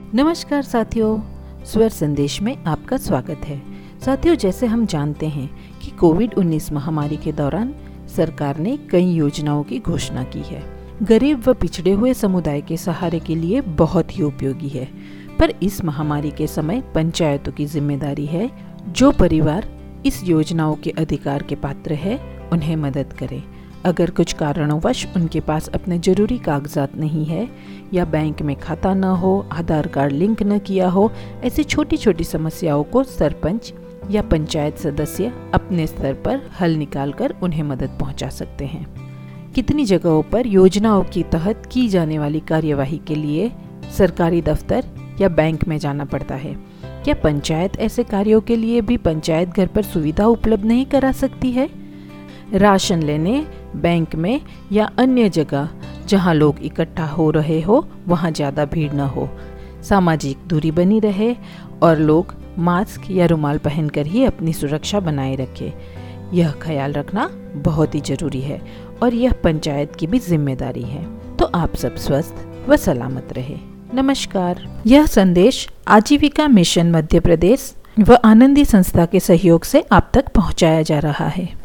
नमस्कार साथियों, स्वर संदेश में आपका स्वागत है। साथियों, जैसे हम जानते हैं कि कोविड-19 महामारी के दौरान सरकार ने कई योजनाओं की घोषणा की है। गरीब व पिछड़े हुए समुदाय के सहारे के लिए बहुत ही उपयोगी है। पर इस महामारी के समय पंचायतों की जिम्मेदारी है जो परिवार इस योजनाओं के अधिकार के पात्र है उन्हें मदद करे। अगर कुछ कारणोंवश उनके पास अपने जरूरी कागजात नहीं है या बैंक में खाता न हो, आधार कार्ड लिंक न किया हो, ऐसी छोटी छोटी समस्याओं को सरपंच या पंचायत सदस्य अपने स्तर पर हल निकालकर उन्हें मदद पहुंचा सकते हैं। कितनी जगहों पर योजनाओं के तहत की जाने वाली कार्यवाही के लिए सरकारी दफ्तर या बैंक में जाना पड़ता है। क्या पंचायत ऐसे कार्यों के लिए भी पंचायत घर पर सुविधा उपलब्ध नहीं करा सकती है? राशन लेने बैंक में या अन्य जगह जहां लोग इकट्ठा हो रहे हो वहां ज़्यादा भीड़ न हो, सामाजिक दूरी बनी रहे और लोग मास्क या रुमाल पहनकर ही अपनी सुरक्षा बनाए रखें। यह ख्याल रखना बहुत ही जरूरी है और यह पंचायत की भी जिम्मेदारी है। तो आप सब स्वस्थ व सलामत रहे। नमस्कार। यह संदेश आजीविका मिशन मध्य प्रदेश व आनंदी संस्था के सहयोग से आप तक पहुंचाया जा रहा है।